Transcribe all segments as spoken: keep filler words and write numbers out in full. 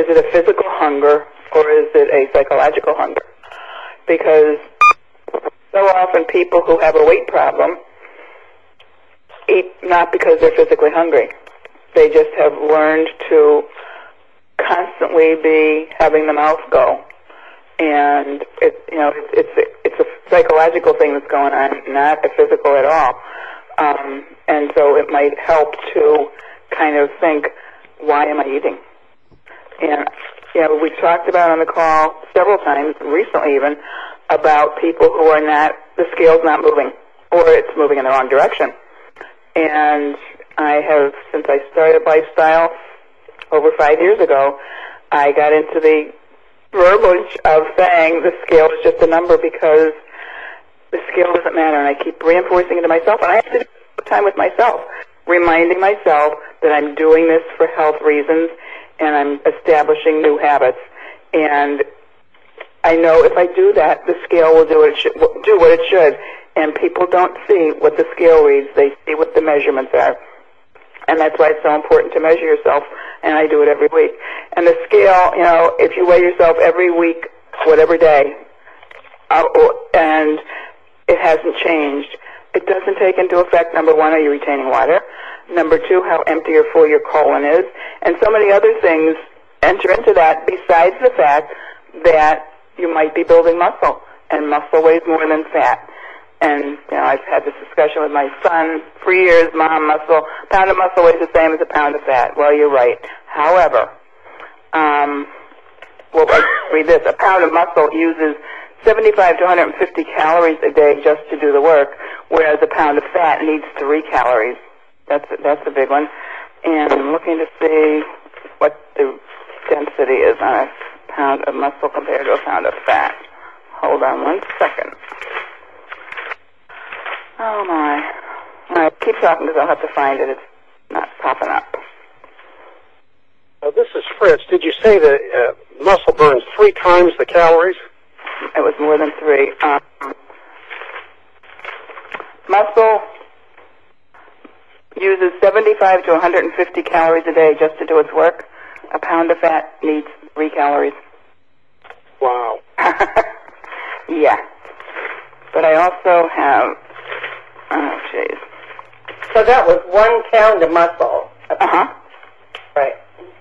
it a physical hunger or is it a psychological hunger? Because so often people who have a weight problem eat not because they're physically hungry. They just have learned to constantly be having the mouth go. And it, you know, it's it's a, it's a psychological thing that's going on, not a physical at all. Um, and so it might help to kind of think, why am I eating? And you know, we talked about on the call several times, recently even, about people who are not, the scale's not moving, or it's moving in the wrong direction. And I have, since I started Lifestyle over five years ago, I got into the verbiage of saying the scale is just a number because the scale doesn't matter, and I keep reinforcing it to myself, and I have to do time with myself, reminding myself that I'm doing this for health reasons, and I'm establishing new habits. And I know if I do that, the scale will do what it should, do what it should. And people don't see what the scale reads; they see what the measurements are. And that's why it's so important to measure yourself, and I do it every week. And the scale, you know, if you weigh yourself every week, whatever day, uh, and it hasn't changed, it doesn't take into effect, number one, are you retaining water? Number two, how empty or full your colon is. And so many other things enter into that besides the fact that you might be building muscle, and muscle weighs more than fat. And, you know, I've had this discussion with my son for years. Mom, muscle, a pound of muscle weighs the same as a pound of fat. Well, you're right. However, um, well, I read this. A pound of muscle uses seventy-five to one hundred fifty calories a day just to do the work, whereas a pound of fat needs three calories. That's a, that's a big one. And I'm looking to see what the density is on a pound of muscle compared to a pound of fat. Hold on one second. Oh, my. All right, keep talking because I'll have to find it. It's not popping up. Uh, this is Fritz. Did you say that uh, muscle burns three times the calories? It was more than three. Um, muscle uses seventy-five to one hundred fifty calories a day just to do its work. A pound of fat needs three calories. Wow. Yeah. But I also have... Oh, jeez. So that was one pound of muscle. Uh-huh. Right.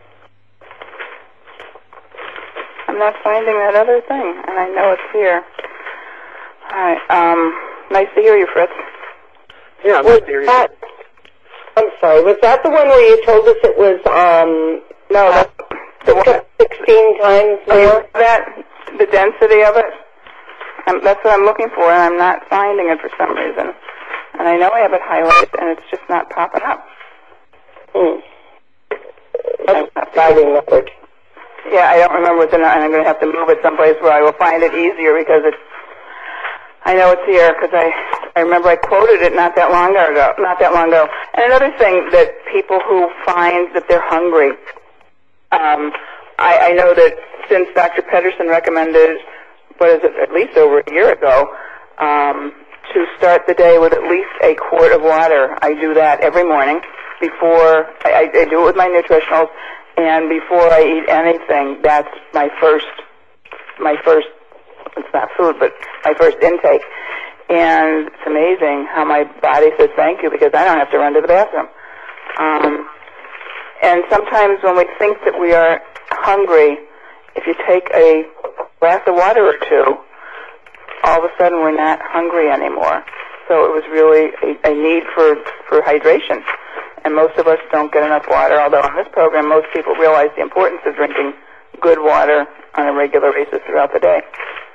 I'm not finding that other thing, and I know it's here. All right. Um, nice to hear you, Fritz. Yeah, nice to hear you. That, I'm sorry, was that the one where you told us it was, um... No, that's the one. sixteen times more? That, the density of it, um, that's what I'm looking for, and I'm not finding it for some reason. And I know I have it highlighted, and it's just not popping up. Hmm. That's not finding it. Yeah, I don't remember what the, and I'm going to have to move it someplace where I will find it easier because it's, I know it's here because I, I remember I quoted it not that long ago, not that long ago. And another thing that people who find that they're hungry, um, I, I know that since Doctor Pedersen recommended, what is it, at least over a year ago, um, to start the day with at least a quart of water. I do that every morning before, I, I do it with my nutritionals, and before I eat anything, that's my first, my first, it's not food, but my first intake. And it's amazing how my body says thank you because I don't have to run to the bathroom. Um, and sometimes when we think that we are hungry, if you take a glass of water or two, all of a sudden we're not hungry anymore. So it was really a, a need for, for hydration. And most of us don't get enough water, although on this program most people realize the importance of drinking good water on a regular basis throughout the day.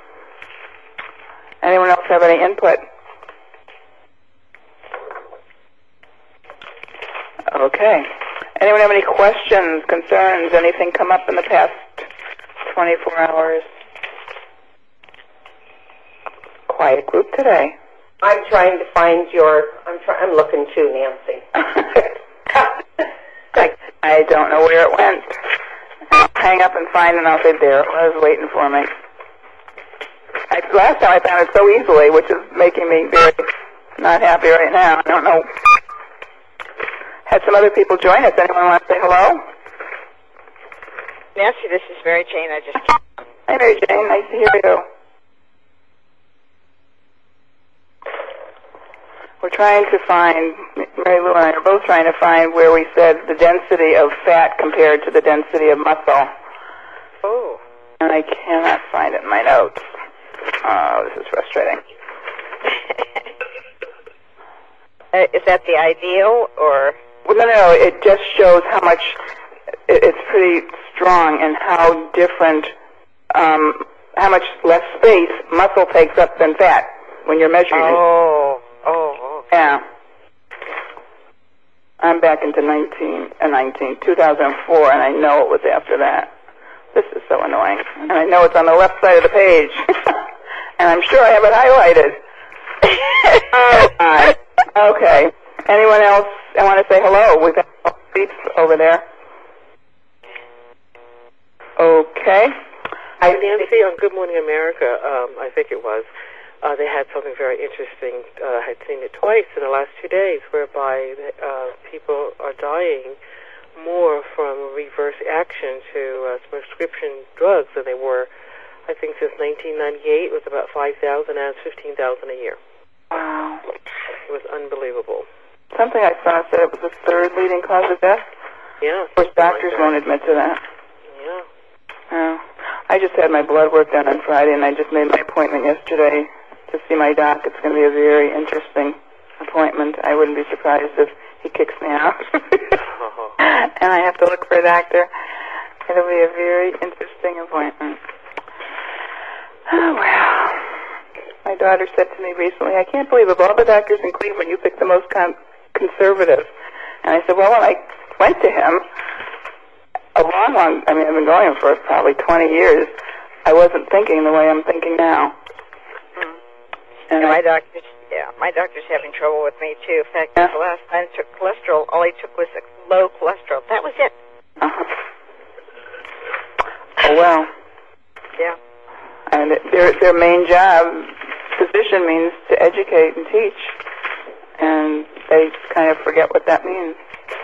Anyone else have any input? Okay. Anyone have any questions, concerns, anything come up in the past twenty-four hours? Quiet group today. I'm trying to find your, I'm try, I'm looking too, Nancy. I, I don't know where it went. I'll hang up and find it and I'll say, there it was waiting for me. I, last time I found it so easily, which is making me very not happy right now. I don't know. Had some other people join us. Anyone want to say hello? Nancy, this is Mary Jane. I just came. Hi, Mary Jane. Nice to hear you. We're trying to find, Mary Lou and I are both trying to find where we said the density of fat compared to the density of muscle. Oh. And I cannot find it in my notes. Oh, this is frustrating. uh, is that the ideal, or? Well, no, no, no. It just shows how much, it, it's pretty strong and how different, um, how much less space muscle takes up than fat when you're measuring it. Oh, oh, okay. Yeah. I'm back into nineteen, uh, nineteen, two thousand four, and I know it was after that. This is so annoying. And I know it's on the left side of the page. And I'm sure I have it highlighted. Oh, my. Okay. Anyone else? I want to say hello. We've got beeps over there. Okay. Hi, Nancy, on Good Morning America, um, I think it was, uh, they had something very interesting. Uh, I had seen it twice in the last two days, whereby uh, people are dying more from reverse action to uh, prescription drugs than they were, I think, since nineteen ninety-eight. It was about five thousand, and it's fifteen thousand a year. Wow. It was unbelievable. Something I saw said it was the third leading cause of death. Yeah. Of course, doctors won't admit to that. Yeah. Oh. I just had my blood work done on Friday, and I just made my appointment yesterday to see my doc. It's going to be a very interesting appointment. I wouldn't be surprised if he kicks me out. And I have to look for a doctor. It'll be a very interesting appointment. Oh, well. My daughter said to me recently, I can't believe of all the doctors in Cleveland, you picked the most con- conservative. And I said, well, when I went to him, a long, long, I mean, I've been going for probably twenty years, I wasn't thinking the way I'm thinking now. Mm. And yeah, I, my doctor's, yeah, my doctor's having trouble with me, too. In fact, Yeah. the last time I took cholesterol, all he took was a low cholesterol. That was it. uh-huh. Oh, well. Yeah. And it, their their main job, physician, means to educate and teach, and they kind of forget what that means.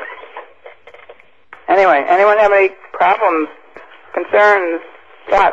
Anyway, anyone have any problems, concerns, thoughts?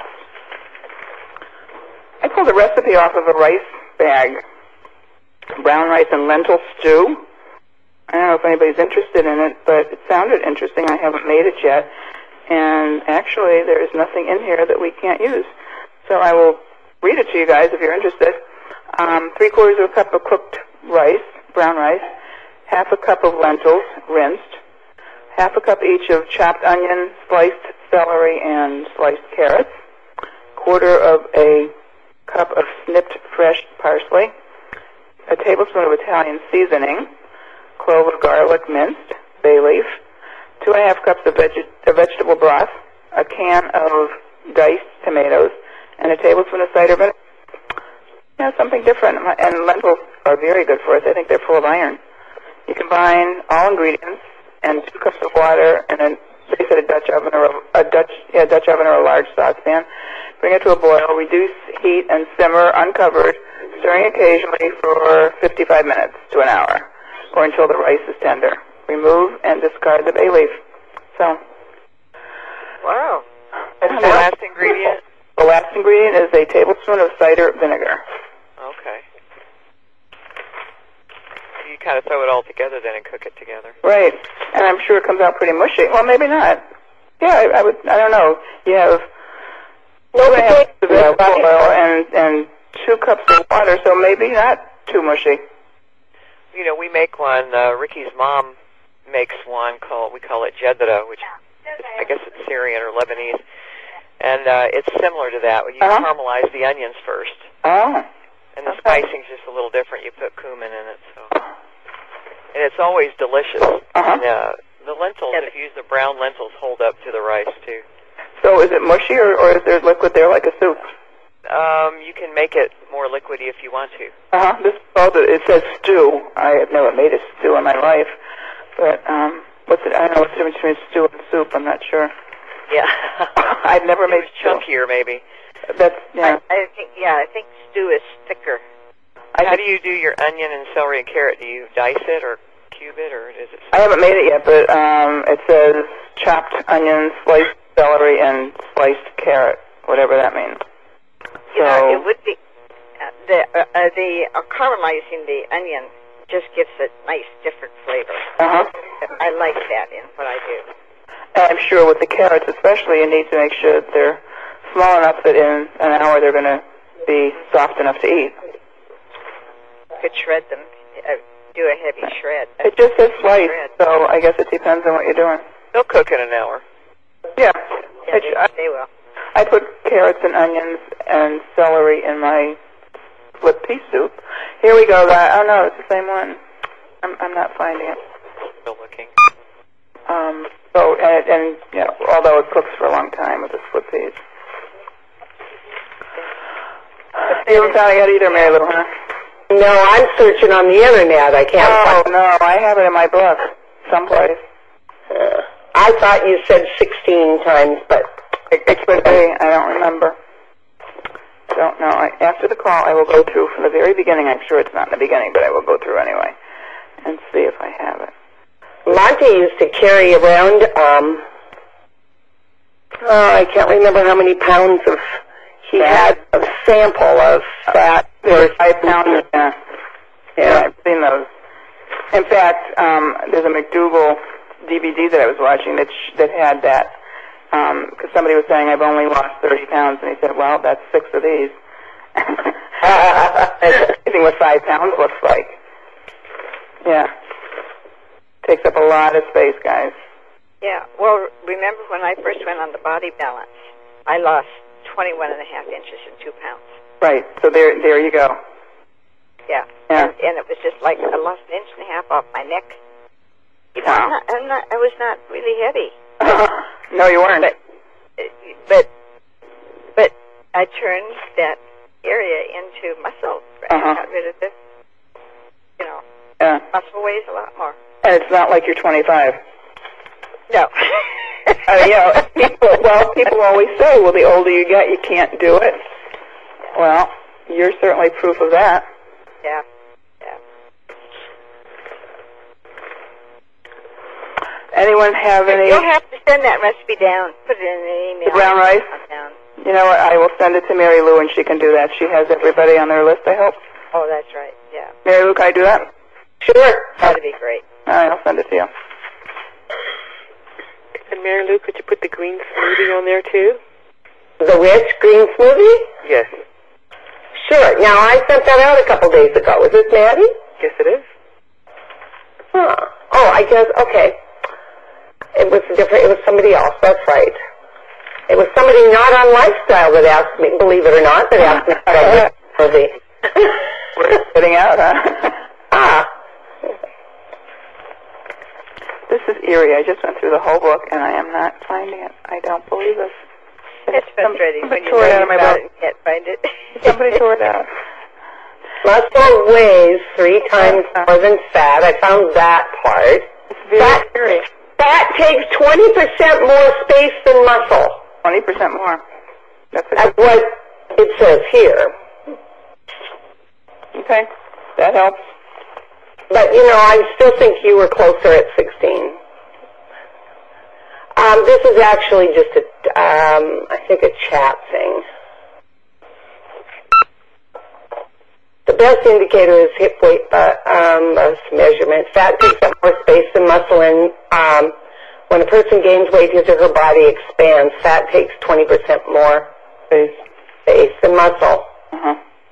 I pulled a recipe off of a rice bag, brown rice and lentil stew. I don't know if anybody's interested in it, but it sounded interesting. I haven't made it yet, and actually there is nothing in here that we can't use. So I will read it to you guys if you're interested. Um, three quarters of a cup of cooked rice, brown rice, half a cup of lentils, rinsed, half a cup each of chopped onion, sliced celery, and sliced carrots, quarter of a cup of snipped fresh parsley, a tablespoon of Italian seasoning, clove of garlic minced, bay leaf, two and a half cups of veg- uh, vegetable broth, a can of diced tomatoes, and a tablespoon of cider vinegar. Yeah, something different. And lentils are very good for us. I think they're full of iron. You combine all ingredients and two cups of water and then they said a Dutch oven or a, a Dutch yeah Dutch oven or a large saucepan. Bring it to a boil. Reduce heat and simmer uncovered, stirring occasionally for fifty-five minutes to an hour, or until the rice is tender. Remove and discard the bay leaf. So. Wow. That's the last ingredient? The last ingredient is a tablespoon of cider vinegar. Okay. You kind of throw it all together then and cook it together. Right. And I'm sure it comes out pretty mushy. Well, maybe not. Yeah, I, I would, I don't know. You have two and a half cups of vegetable oil and, and two cups of water, so maybe not too mushy. You know, we make one, uh, Ricky's mom makes one called, we call it jeddah, which is, I guess it's Syrian or Lebanese. And uh, it's similar to that. You Uh-huh. caramelize the onions first. Oh. And the Okay. spicing's just a little different. You put cumin in it, so. And it's always delicious. Uh-huh. And uh, the lentils, if you use the brown lentils, hold up to the rice, too. So is it mushy or, or is there liquid there like a soup? Um, you can make it more liquidy if you want to. Uh-huh. This called it, it says stew. I have never made a stew in my life. But, um, what's it, I don't know what's the difference between stew and soup. I'm not sure. Yeah. I've never it made was stew. chunkier, maybe. That's, yeah. I, I think, yeah, I think stew is thicker. I How just- do you do your onion and celery and carrot? Do you dice it or cube it, or is it? I haven't made it yet, but um, it says chopped onions, sliced celery and sliced carrot, whatever that means. You So know, it would be uh, the uh, uh, the uh, caramelizing the onion just gives a nice different flavor. uh-huh. I like that in what I do. And I'm sure with the carrots especially, you need to make sure that they're small enough that in an hour they're going to be soft enough to eat. Could shred them, uh, do a heavy shred. It just says slice, Shred. so I guess it depends on what you're doing. They'll cook in an hour. Yeah. Yeah, It- they, I, they will. I put carrots and onions and celery in my split pea soup. Here we go. That, oh no, it's the same one. I'm, I'm not finding it. Still looking. Um, so, and, and you know, although it cooks for a long time with the split peas. You haven't found it yet either, Mary Lou, huh? No, I'm searching on the internet. I can't Oh, find no, I have it in my book someplace. uh, I thought you said sixteen times, but It, it could be. I don't remember. Don't know. I, after the call, I will go through from the very beginning. I'm sure it's not in the beginning, but I will go through anyway and see if I have it. Monty used to carry around, um, oh, I can't remember how many pounds of, he had a sample of fat. There's five pounds. Yeah. Yeah. Yeah, I've seen those. In fact, um, there's a McDougall D V D that I was watching that sh- that had that. Because um, somebody was saying, I've only lost thirty pounds, and he said, well, that's six of these. Anything with five pounds looks like. Yeah. Takes up a lot of space, guys. Yeah. Well, remember when I first went on the body balance, I lost twenty-one and a half inches and two pounds. Right. So there, there you go. Yeah. Yeah. And, and it was just like I lost an inch and a half off my neck. You know, Wow. I'm not, I'm not, I was not really heavy. No, you weren't. But, but, but I turned that area into muscle. I Uh-huh. got rid of this. You know, Yeah. muscle weighs a lot more. And it's not like you're twenty-five. No. I mean, you know, people, well, people always say, well, the older you get, you can't do it. Well, you're certainly proof of that. Yeah. Yeah. Anyone have any? You'll have to send that recipe down. Put it in an email. The brown rice? Down. You know what? I will send it to Mary Lou, and she can do that. She has everybody on their list, I hope. Oh, that's right. Yeah. Mary Lou, can I do that? Sure. That'd be great. All right, I'll send it to you. And Mary Lou, could you put the green smoothie on there too? The rich green smoothie? Yes. Sure. Now, I sent that out a couple days ago. Is this Maddie? Yes, it is. Huh. Oh, I guess, okay. It was different. It was somebody else. That's right. It was somebody not on Lifestyle that asked me, believe it or not, that asked me about the movie. We're sitting out, huh? Ah. This is eerie. I just went through the whole book, and I am not finding it. I don't believe this. It's frustrating Somebody when you tore it read out of my about book. it and can't find it. Somebody tore it out. Muscle weighs three times more than fat. I found that part. It's very Fat, eerie. fat takes twenty percent more space than muscle. twenty percent more. That's a That's good. what it says here. Okay, that helps. But, you know, I still think you were closer at sixteen. Um, this is actually just a, um, I think a chat thing. The best indicator is hip weight uh, um, uh, measurement. Fat takes up more space than muscle, and um, when a person gains weight, his or her body expands. Fat takes twenty percent more Space. space than muscle. Uh-huh.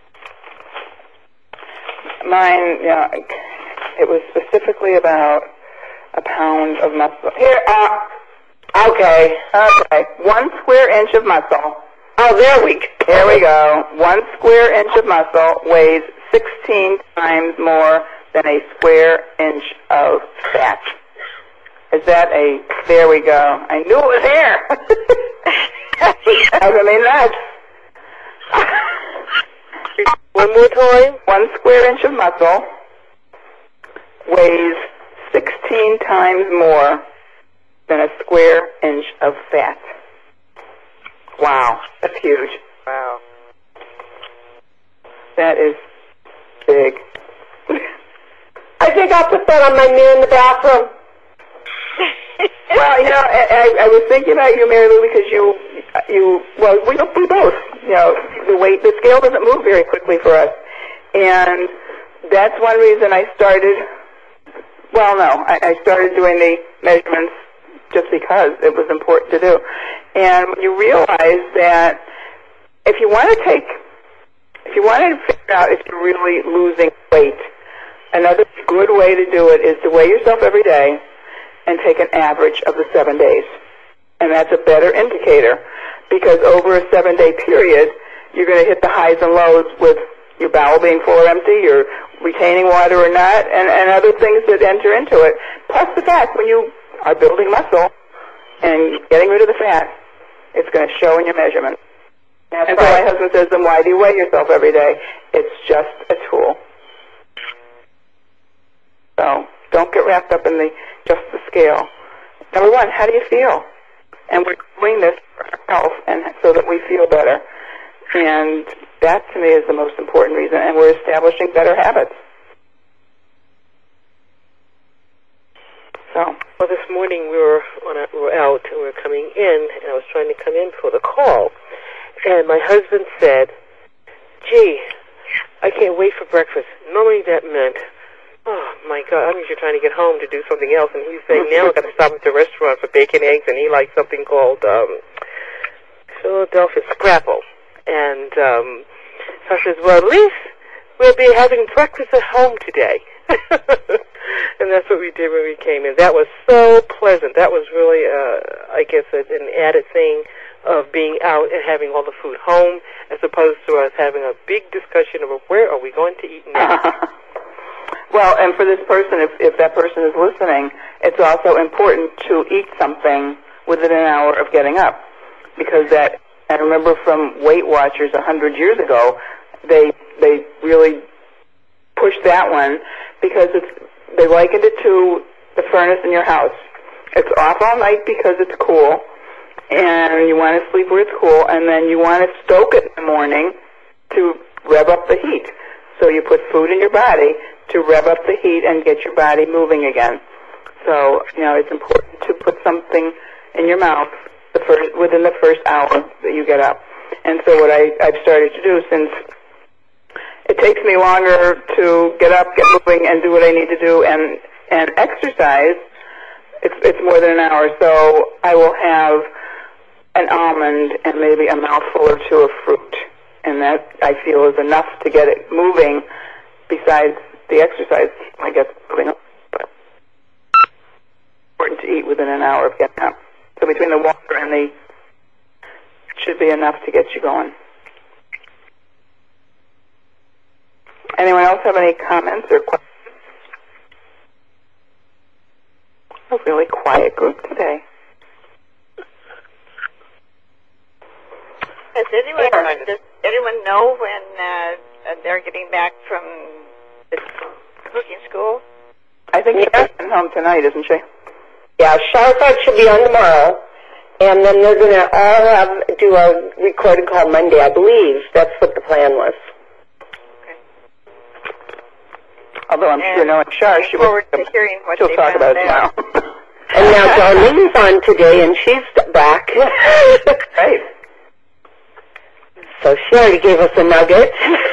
Mine, yeah, it was specifically about a pound of muscle. Here, uh, Okay. okay, one square inch of muscle. Oh, there we go. There we go. One square inch of muscle weighs sixteen times more than a square inch of fat. Is that a, there we go. I knew it was here. I mean, nuts. One more time. One square inch of muscle weighs sixteen times more than a square inch of fat. Wow, that's huge. Wow. That is big. I think I'll put that on my mirror in the bathroom. Well, you know, I, I, I was thinking about you, Mary Lou, because you, you, well, we, we both, you know, the weight, the scale doesn't move very quickly for us. And that's one reason I started, well, no, I, I started doing the measurements just because it was important to do. And when you realize that if you want to take, if you want to figure out if you're really losing weight, another good way to do it is to weigh yourself every day and take an average of the seven days. And that's a better indicator because over a seven-day period, you're going to hit the highs and lows with your bowel being full or empty, you're retaining water or not, and, and other things that enter into it. Plus the fact when you are building muscle and getting rid of the fat, it's going to show in your measurements. That's and right. so my husband says, then why do you weigh yourself every day? It's just a tool. So don't get wrapped up in the just the scale. Number one, how do you feel? And we're doing this for our health and so that we feel better. And that, to me, is the most important reason. And we're establishing better habits. So, well, this morning we were on a, we were out and we were coming in, and I was trying to come in for the call, and my husband said, "Gee, I can't wait for breakfast." Normally that meant, "Oh my God, I mean you're trying to get home to do something else," and he's saying, "Now I've got to stop at the restaurant for bacon, eggs," and he likes something called um, Philadelphia Scrapple. And um, so I says, "Well, at least we'll be having breakfast at home today." And that's what we did when we came in. That was so pleasant. That was really, uh, I guess, an added thing of being out and having all the food home, as opposed to us having a big discussion about where are we going to eat next. Well, and for this person, if, if that person is listening, it's also important to eat something within an hour of getting up, because that. I remember from Weight Watchers a hundred years ago, they they really pushed that one because it's they likened it to the furnace in your house. It's off all night because it's cool, and you want to sleep where it's cool, and then you want to stoke it in the morning to rev up the heat. So you put food in your body to rev up the heat and get your body moving again. So, you know, it's important to put something in your mouth the first, within the first hour that you get up. And so what I, I've started to do, since it takes me longer to get up, get moving, and do what I need to do, and, and exercise, it's, it's more than an hour. So I will have an almond and maybe a mouthful or two of fruit. And that, I feel, is enough to get it moving besides the exercise I get moving up. But it's important to eat within an hour of getting up. So between the water and the, it should be enough to get you going. Anyone else have any comments or questions? A really quiet group today. Does anyone, does anyone know when uh, they're getting back from the cooking school? I think Yeah. she's home tonight, isn't she? Yeah, Charlotte should be on tomorrow, and then they're going to all have, do a recorded call Monday, I believe. That's what the plan was. Although I'm And sure knowing Char, she will forward to hearing what she'll they talk found about it out. tomorrow. And now Darlene's on today, and she's back. Right. So she already gave us a nugget.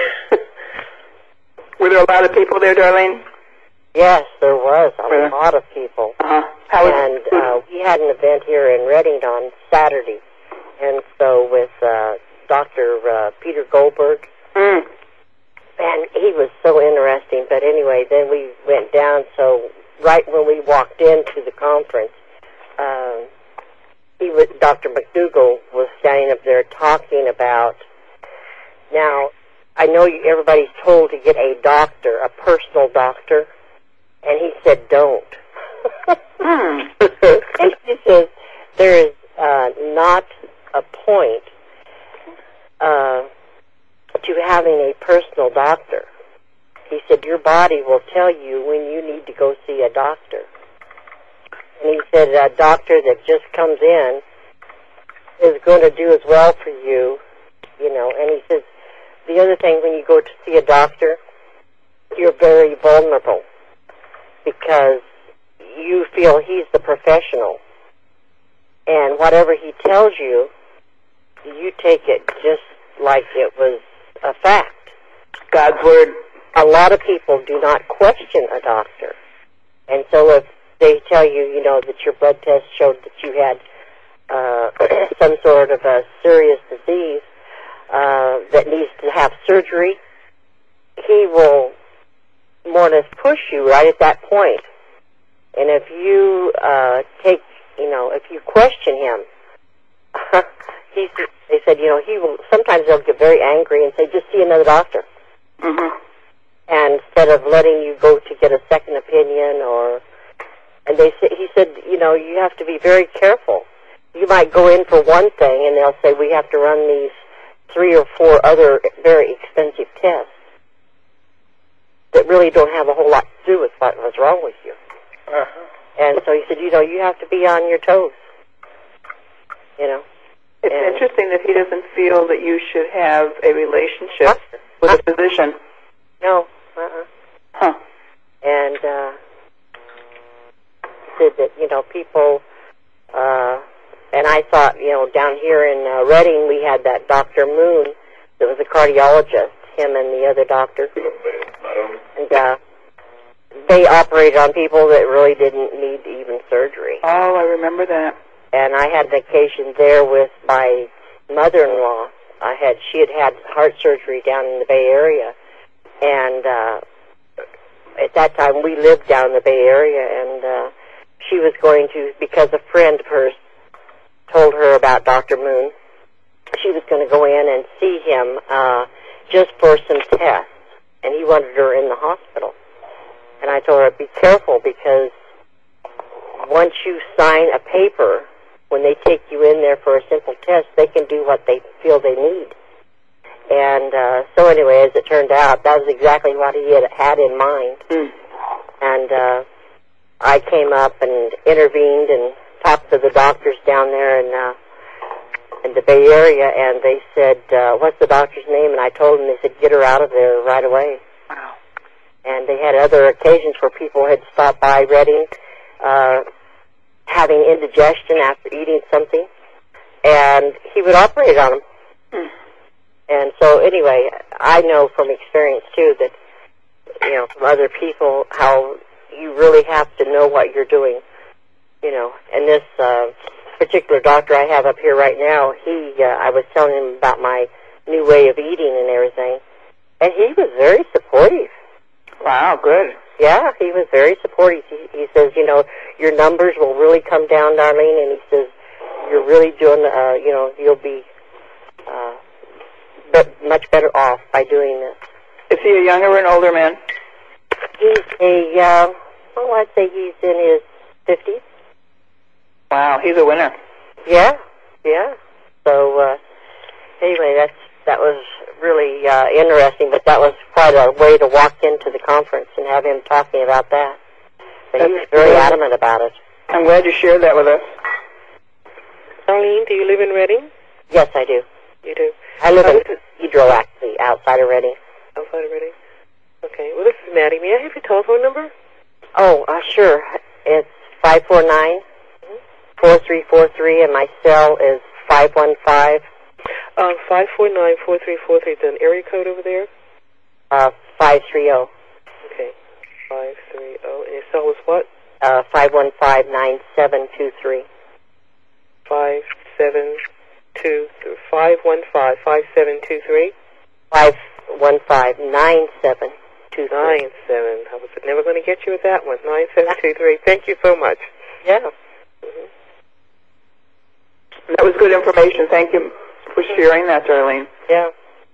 Were there a lot of people there, Darlene? Yes, there was a Really? lot of people. Uh-huh. How was And uh, we had an event here in Reading on Saturday. And so with uh, Doctor Uh, Peter Goldberg, mm. and he was so interesting. But anyway, then we went down. So right when we walked into the conference, um, he was, Doctor McDougall was standing up there talking about, now, I know you, everybody's told to get a doctor, a personal doctor, and he said don't. Mm. And he says there is uh, not a point uh, to having a personal doctor. He said your body will tell you when you need to go see a doctor. And he said a doctor that just comes in is going to do as well for you, you know. And he says the other thing, when you go to see a doctor, you're very vulnerable because you feel he's the professional And whatever he tells you, you take it just like it was a fact. God's word. A lot of people do not question a doctor. And so if they tell you, you know, that your blood test showed that you had uh, some sort of a serious disease uh, that needs to have surgery, he will more or less push you right at that point. And if you uh, take, you know, if you question him, he, they said, you know, he will, sometimes they'll get very angry and say, just see another doctor. Mm-hmm. And instead of letting you go to get a second opinion or, and they say, he said, you know, you have to be very careful. You might go in for one thing and they'll say, we have to run these three or four other very expensive tests that really don't have a whole lot to do with what was wrong with you. Uh-huh. And so he said, you know, you have to be on your toes. You know? It's and interesting that he doesn't feel that you should have a relationship huh? with huh? a physician. No. Uh-uh. Huh. And uh, said that, you know, people, uh, and I thought, you know, down here in uh, Reading, we had that Doctor Moon that was a cardiologist, him and the other doctor. And uh, they operated on people that really didn't need even surgery. Oh, I remember that. And I had an occasion there with my mother-in-law. I had, she had had heart surgery down in the Bay Area. And uh, at that time, we lived down in the Bay Area, and uh, she was going to, because a friend of hers told her about Doctor Moon, she was going to go in and see him uh, just for some tests, and he wanted her in the hospital. And I told her, be careful, because once you sign a paper, when they take you in there for a simple test, they can do what they feel they need. And uh, so anyway, as it turned out, that was exactly what he had, had in mind. Mm. And uh, I came up and intervened and talked to the doctors down there in, uh, in the Bay Area, and they said, uh, what's the doctor's name? And I told them, they said, get her out of there right away. Wow. And they had other occasions where people had stopped by Reading, uh, having indigestion after eating something, and he would operate on them. Mm. And so anyway, I know from experience too that, you know, from other people, how you really have to know what you're doing, you know. And this uh, particular doctor I have up here right now, he, uh, I was telling him about my new way of eating and everything, and he was very supportive. Wow, good. Yeah, he was very supportive. He, he says, you know, your numbers will really come down, Darlene, and he says, you're really doing, uh, you know, you'll be uh, be- much better off by doing this. Is he a younger or an older man? He's a, uh, well, I'd say he's in his fifties. Wow, he's a winner. Yeah, yeah. So, uh, anyway, that's, that was really uh, interesting, but that was quite a way to walk into the conference and have him talking about that. But he was very adamant about it. I'm glad you shared that with us. Arlene, do you live in Reading? Yes, I do. You do? I live Uh, in this is Pedro, actually, outside of Reading. outside of Reading. Okay. Well, this is Maddie. May I have your telephone number? Oh, uh, sure. It's five four nine, four three four three, and my cell is five one five, Uh, five four nine four three four three. Is there an area code over there? uh, five three zero, Okay. Five three zero. And your cell is what? uh, five one five nine seven two three. Five seven two th- five one five five seven two three. Five one five nine seven two three. Nine seven. I was never going to get you with that one. Nine seven two three. Thank you so much. Yeah. Mm-hmm. That was good information. Thank you for sharing that, Darlene. Yeah.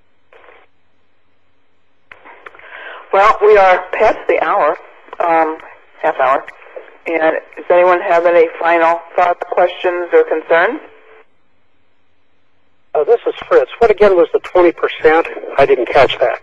Well, we are past the hour, um, half hour. And does anyone have any final thoughts, questions, or concerns? Uh, this is Fritz. What again was the twenty percent? I didn't catch that.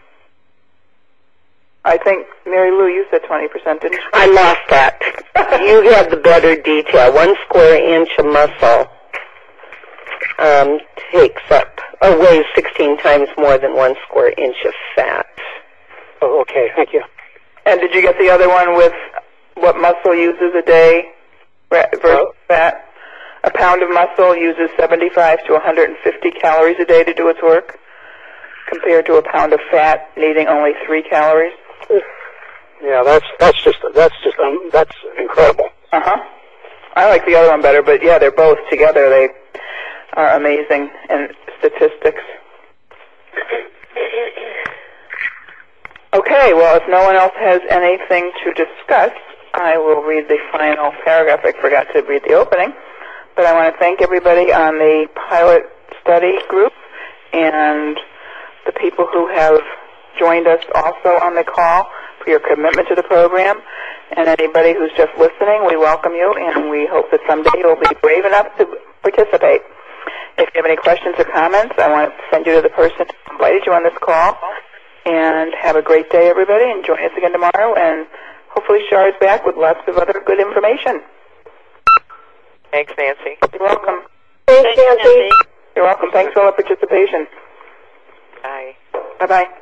I think, Mary Lou, you said twenty percent, didn't you? I lost that. You had the better detail. One square inch of muscle um, takes up, or weighs sixteen times more than one square inch of fat. Oh, okay, thank you. And did you get the other one with what muscle uses a day versus Oh. fat? A pound of muscle uses seventy-five to one hundred fifty calories a day to do its work, compared to a pound of fat needing only three calories. Yeah, that's that's just that's just um, that's incredible. Uh huh. I like the other one better, but yeah, they're both together. They are amazing in statistics. Okay, well, if no one else has anything to discuss, I will read the final paragraph. I forgot to read the opening. But I want to thank everybody on the pilot study group and the people who have joined us also on the call for your commitment to the program. And anybody who's just listening, we welcome you, and we hope that someday you'll be brave enough to participate. If you have any questions or comments, I want to send you to the person who invited you on this call. And have a great day, everybody, and join us again tomorrow. And hopefully Shar is back with lots of other good information. Thanks, Nancy. You're welcome. Thanks, Nancy. You're welcome. Thanks for all the participation. Bye. Bye-bye.